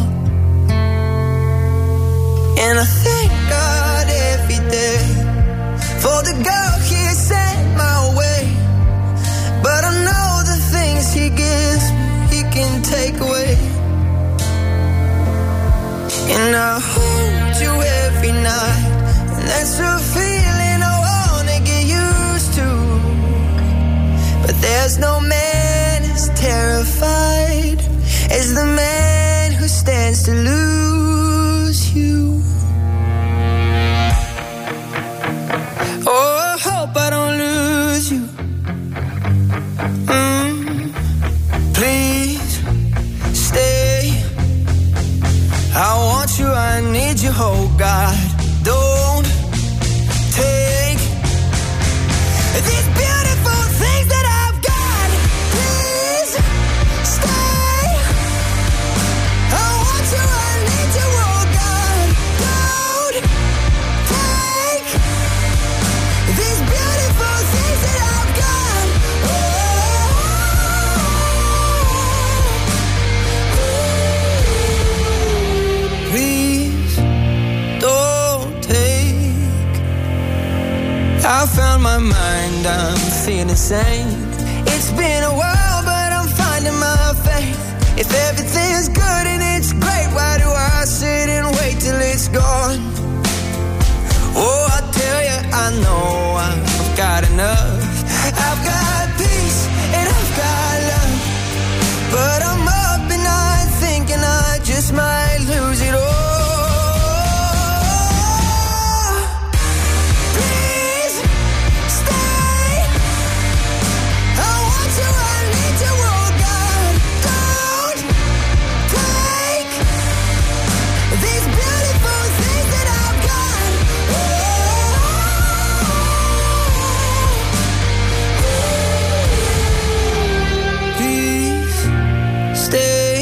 And I thank God every day for the girl He sent my way. But I know the things He gives me, He can take away. And I hold you every night, and that's a feeling I wanna get used to. But there's no man as terrified as the man who stands to lose you. Oh, I hope I don't lose you. Mm, please stay. I want you, I need you, oh God. Don't take these beautiful things that I've got. Please stay. I want you, I need you, oh God. Don't take these beautiful things that I've got. Oh, please don't take. I found my mind, I'm feeling sane. It's been a while, but I'm finding my faith. If everything's good and it's great, why do I sit and wait till it's gone? Oh, I tell you, I know I've got enough. I've got peace and I've got love. But I'm up and I'm thinking I just might lose it all. Please stay. I want you, I need you, oh God. Don't take these beautiful things that I've got. Please stay.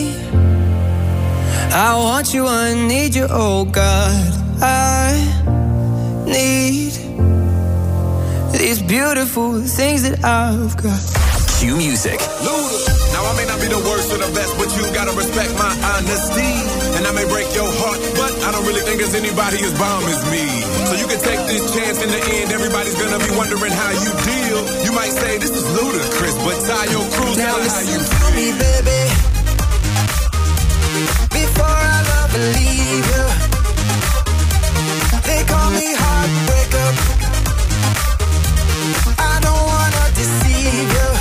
I want you, I need you, oh God. I need these beautiful things that I've got. Q Music. Luda. Now I may not be the worst or the best, but you gotta respect my honesty. And I may break your heart, but I don't really think there's anybody as bomb as me. So you can take this chance. In the end, everybody's gonna be wondering how you deal. You might say this is ludicrous, but tie your cruise Now how listen you to feel. me, baby. Before I love and leave you, they call me heartbreaker. I don't wanna deceive you.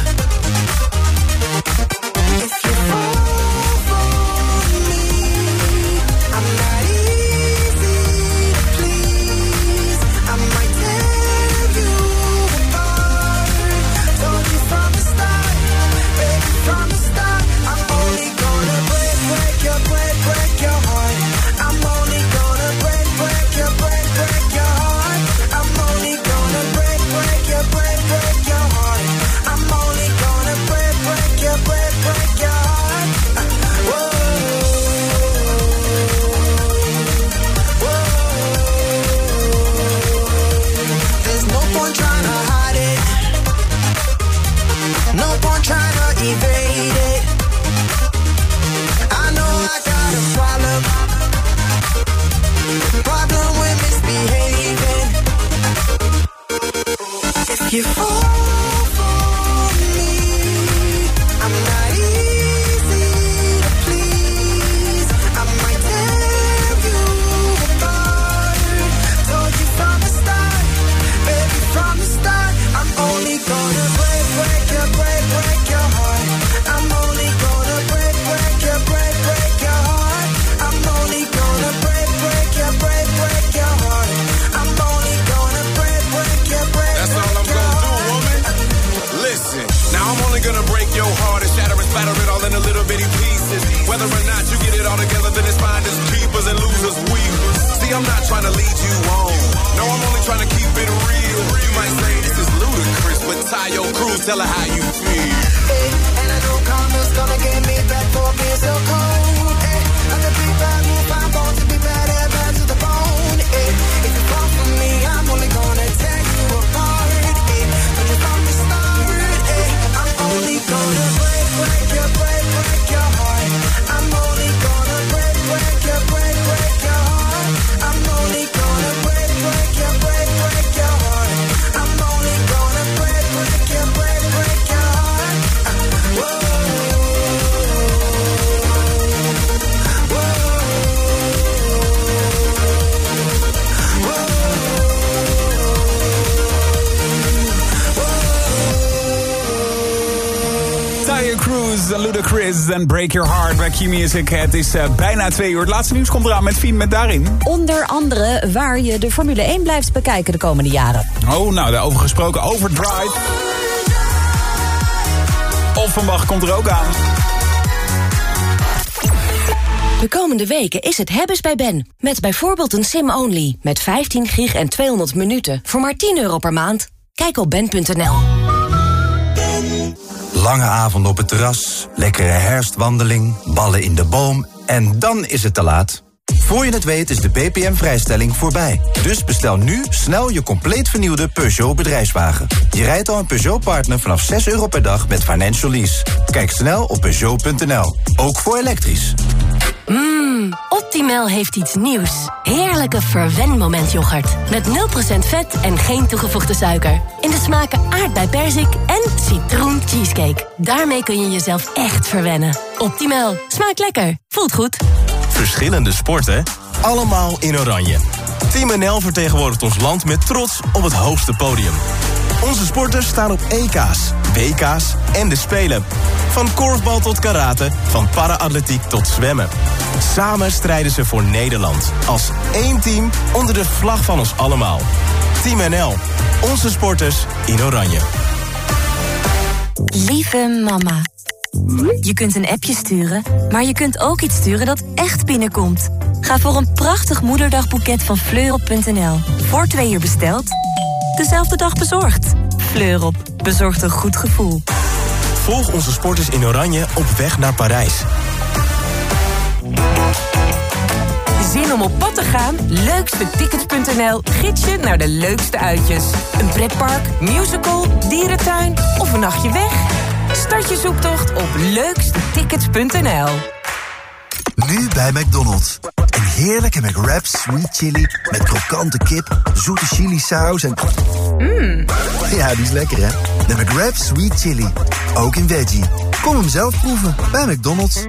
If you fall for me, I'm not easy to please. I might tear you apart. Told you from the start, baby, from the start. I'm only gonna break, break your, break, break your heart. I'm only gonna break, break your, break, break your heart. I'm only gonna break, break your, break, break your heart. I'm only gonna break, break your, break, break your heart. Whoa, whoa. There's no point trying to hide it. No point trying to evade it. I know I got a problem. Problem with misbehaving. If you fall for me, I'm not easy to please. I might tear you apart. Told you from the start, baby, from the start. I'm only gonna break, break your, break, break your heart. I'm only gonna break, break your, break, break your heart. I'm only gonna break, break your, break, break your heart. I'm only gonna break, break your, break, That's all I'm break your gonna do, heart. woman. Listen, now I'm only gonna break your heart and shatter and splatter it all into little bitty pieces. Whether or not you get it all together, then it's finders, keepers, and losers, weavers. See, to lead you on. No, I'm only trying to keep it real. You might say this is ludicrous, but Tayo Cruz, tell her how you feel. Hey, and I know karma's gonna get me back for being so cold. Hey, I'm the big bad wolf, I'm born to be bad and bad to the bone. Hey, if you fall for me, I'm only gonna tear you apart. Hey, but if I'm the start, hey, I'm only gonna break, break your, break, break your heart. I'm only gonna break, break your, break, break your heart. I'm only gonna break, break your, break, break your heart. I'm only gonna break, break your, break, break your heart. Whoa. Tayo Cruz, Ludacris en Break Your Heart bij Q-Music. Het is uh, bijna twee uur. Het laatste nieuws komt eraan met Fien met daarin. Onder andere waar je de Formule één blijft bekijken de komende jaren. Oh, nou, daarover gesproken. Overdrive. Offenbach komt er ook aan. De komende weken is het hebben's bij Ben. Met bijvoorbeeld een sim-only. Met vijftien gig en tweehonderd minuten. Voor maar tien euro per maand. Kijk op ben punt n l. Lange avonden op het terras, lekkere herfstwandeling, ballen in de boom en dan is het te laat. Voor je het weet is de B P M-vrijstelling voorbij. Dus bestel nu snel je compleet vernieuwde Peugeot bedrijfswagen. Je rijdt al een Peugeot Partner vanaf zes euro per dag met financial lease. Kijk snel op Peugeot punt n l. Ook voor elektrisch. Mmm, Optimal heeft iets nieuws. Heerlijke verwenmomentyoghurt. Met nul procent vet en geen toegevoegde suiker. In de smaken aardbei perzik en citroen cheesecake. Daarmee kun je jezelf echt verwennen. Optimal. Smaakt lekker. Voelt goed. Verschillende sporten, allemaal in oranje. Team N L vertegenwoordigt ons land met trots op het hoogste podium. Onze sporters staan op E K's, W K's en de Spelen. Van korfbal tot karate, van para-atletiek tot zwemmen. Samen strijden ze voor Nederland. Als één team onder de vlag van ons allemaal. Team N L. Onze sporters in oranje. Lieve mama. Je kunt een appje sturen, maar je kunt ook iets sturen dat echt binnenkomt. Ga voor een prachtig moederdagboeket van Fleurop punt n l. Voor twee uur besteld, dezelfde dag bezorgd. Fleurop bezorgt een goed gevoel. Volg onze sporters in oranje op weg naar Parijs. Zin om op pad te gaan? leukste tickets punt n l gids je naar de leukste uitjes. Een pretpark, musical, dierentuin of een nachtje weg? Start je zoektocht op leukste tickets punt n l. Nu bij McDonald's. Een heerlijke McWrap sweet chili met krokante kip, zoete chili saus en... Mm. Ja, die is lekker, hè? De McWrap sweet chili. Ook in veggie. Kom hem zelf proeven bij McDonald's.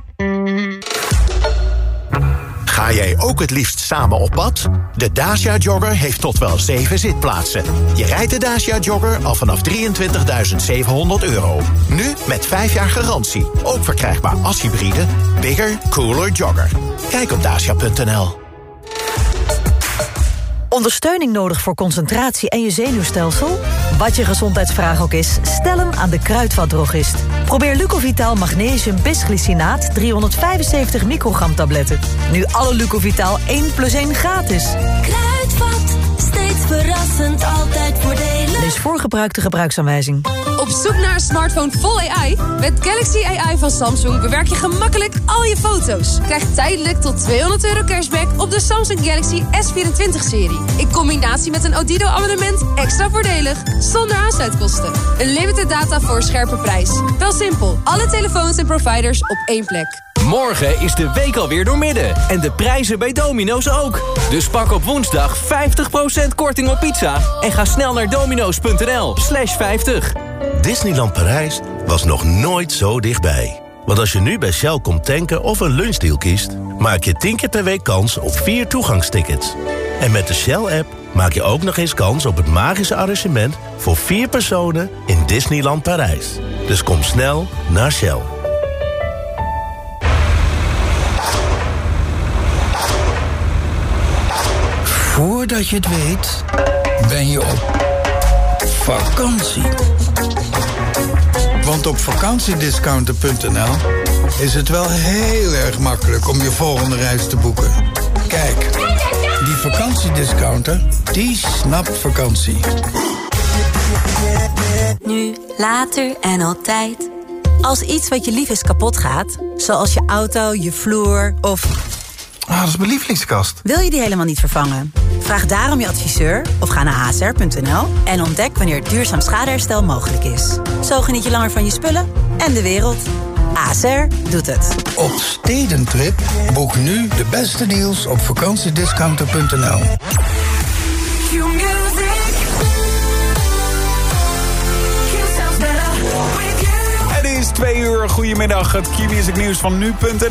Ga jij ook het liefst samen op pad? De Dacia Jogger heeft tot wel zeven zitplaatsen. Je rijdt de Dacia Jogger al vanaf drieëntwintigduizend zevenhonderd euro. Nu met vijf jaar garantie. Ook verkrijgbaar als hybride. Bigger, cooler Jogger. Kijk op dacia punt n l. Ondersteuning nodig voor concentratie en je zenuwstelsel? Wat je gezondheidsvraag ook is, stel hem aan de Kruidvatdrogist. Probeer Lucovitaal Magnesium Bisglycinaat driehonderdvijfenzeventig microgram tabletten. Nu alle Lucovitaal één plus één gratis. Kruidvat, steeds verrassend, altijd voordelig. Lees voorgebruikte gebruiksaanwijzing. Op zoek naar een smartphone vol A I? Met Galaxy A I van Samsung bewerk je gemakkelijk al je foto's. Krijg tijdelijk tot tweehonderd euro cashback op de Samsung Galaxy S vierentwintig-serie. In combinatie met een Odido-abonnement extra voordelig, zonder aansluitkosten. Unlimited data voor een scherpe prijs. Wel simpel, alle telefoons en providers op één plek. Morgen is de week alweer doormidden. En de prijzen bij Domino's ook. Dus pak op woensdag vijftig procent korting op pizza. En ga snel naar domino's punt n l slash vijftig. Disneyland Parijs was nog nooit zo dichtbij. Want als je nu bij Shell komt tanken of een lunchdeal kiest... maak je tien keer per week kans op vier toegangstickets. En met de Shell-app maak je ook nog eens kans op het magische arrangement... voor vier personen in Disneyland Parijs. Dus kom snel naar Shell. Voordat je het weet, ben je op vakantie. Want op vakantiediscounter punt n l is het wel heel erg makkelijk om je volgende reis te boeken. Kijk, Die vakantiediscounter, die snapt vakantie. Nu, later en altijd. Als iets wat je lief is kapot gaat, zoals je auto, je vloer of... Ah, dat is mijn lievelingskast. Wil je die helemaal niet vervangen? Vraag daarom je adviseur of ga naar a s r punt n l en ontdek wanneer duurzaam schadeherstel mogelijk is. Zo geniet je langer van je spullen en de wereld. A S R doet het. Op Stedentrip boek nu de beste deals op vakantiediscounter punt n l. Het is twee uur. Goedemiddag. Het Q-music nieuws van nu punt n l.